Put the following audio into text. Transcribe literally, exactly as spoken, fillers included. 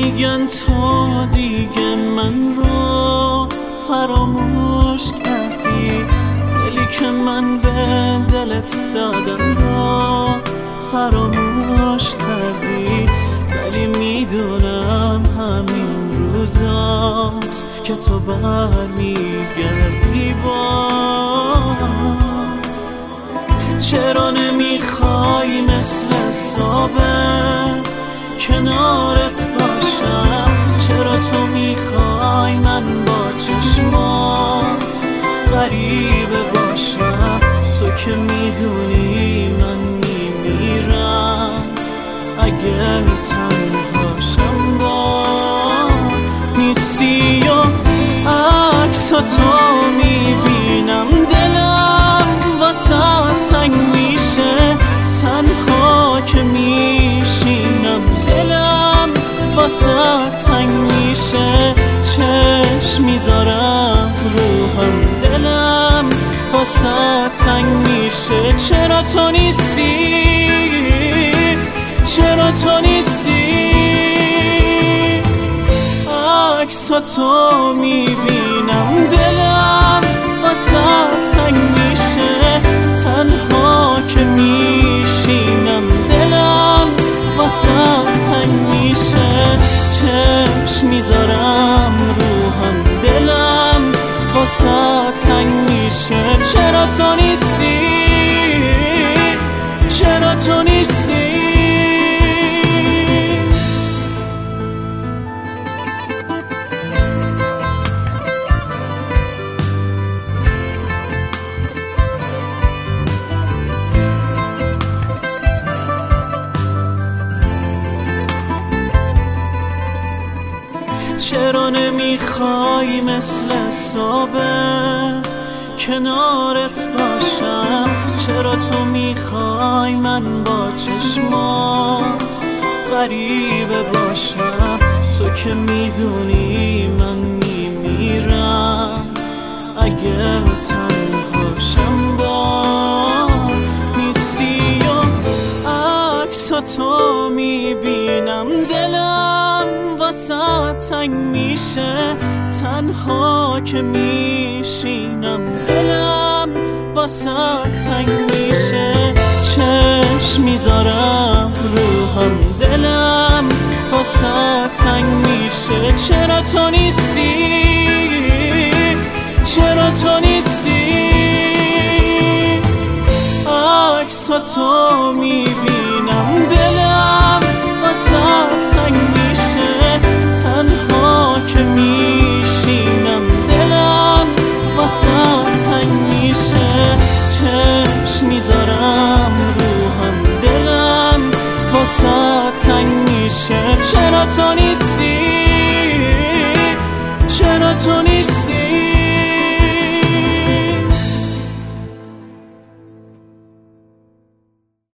میگن تو دیگه من رو فراموش کردی، دلی که من به دلت دادم رو فراموش کردی. ولی میدونم همین روزاست که تو برمیگردی باز. چرا نمیخوای مثل ثابت کنارت باشم؟ چرا تو میخوای من با چشمات غریبه باشم؟ تو که میدونی من میمیرم اگر تنهاشم. باز نیستی و عکساتو میبینم، دلم واسه تنگ میشه. تنها که میشینم دلم واسه تنگ میشه. چشم میذارم روحم، دلم واسه تنگ میشه. چرا تو نیستی؟ چرا تو نیستی؟ عکساتو میبینم، دلم واسه تنگ میشه. تنها که میشینم دلم واسه تنگ میشه. چشم میذارم روحم، دلم واسه تنگ میشه. چرا تو نیستی؟ چرا تو نیستی؟ چرا نمیخوای مثل ثابت کنارت باشم؟ چرا تو میخوای من با چشمات غریبه باشم؟ تو که میدونی من میمیرم اگر تنهاشم. باز نیستی و عکساتو میبینم، دلم واسه تنگ میشه. تنها که میشینم دلم واسه تنگ میشه. چشم میذارم روحم، دلم واسه تنگ میشه. چرا تو نیستی؟ چرا تو نیستی؟ عکساتو میبینم، دلم واسه تنگ میشه. تنها که میشینم دلم واسه تنگ میشه. چشم میذارم روحم، دلم واسه تنگ میشه. چرا تو نیستی؟ چرا تو نیستی؟